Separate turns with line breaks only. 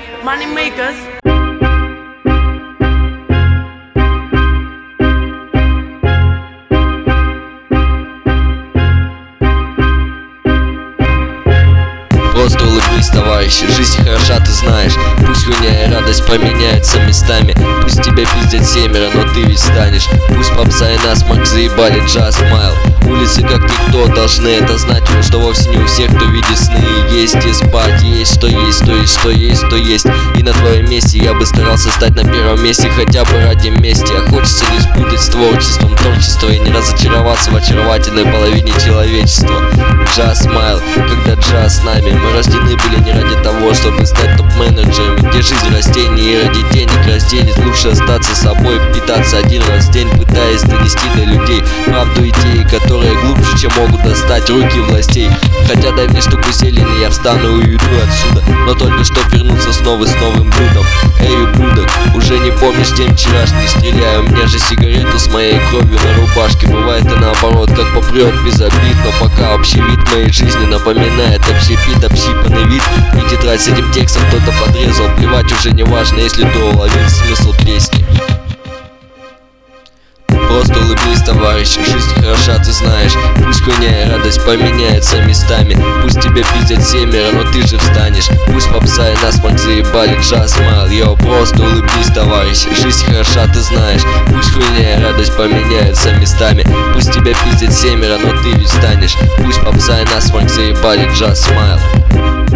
money makers.
Просто улыбнись, товарищ, жизнь хороша, ты знаешь. Пусть хуйня и радость поменяются местами. Пусть тебя пиздят семеро, но ты ведь станешь. Пусть попса и насморк заебали джаз смайл. Улицы, как никто, должны это знать, но что вовсе не у всех, кто видит сны. Есть и спать, есть что есть, то есть что есть, то есть. И на твоем месте я бы старался стать на первом месте, хотя бы ради мести. А хочется не спутать с творчеством творчества и не разочароваться в очаровательной половине человечества. Джаз смайл, когда джаз с нами. Мы рождены были не ради того, чтобы стать топ-менеджерами, где жизнь растений и ради денег разденет. Лучше остаться собой, питаться один раз в день, пытаясь донести до людей правду идеи, которые глубже, чем могут достать руки властей. Хотя дай мне штуку зелени, я встану и уйду отсюда, но только чтоб вернуться снова с новым блюдом. Эй, ублюдок, уже не помнишь день вчерашний? Стреляю, у меня же сигарету с моей кровью на рубашке. Бывает и наоборот, как попрет без обид, но пока общий вид моей жизни напоминает общепит, общипанный вид. И тетрадь с этим текстом кто-то подрезал, плевать уже не важно, если ты уловил смысл песни. Просто улыбнись, товарищ, жизнь хороша, ты знаешь. Пусть хуйня и радость поменяются местами. Пусть тебя пиздят семеро, но ты же встанешь. Пусть попса и насморк заебали джаз смайл. Йоу, просто улыбнись, товарищ, жизнь хороша, ты знаешь. Пусть хуйня и радость поменяются местами. Пусть тебя пиздят семеро, но ты ведь встанешь. Пусть попса и насморк заебали джаз смайл.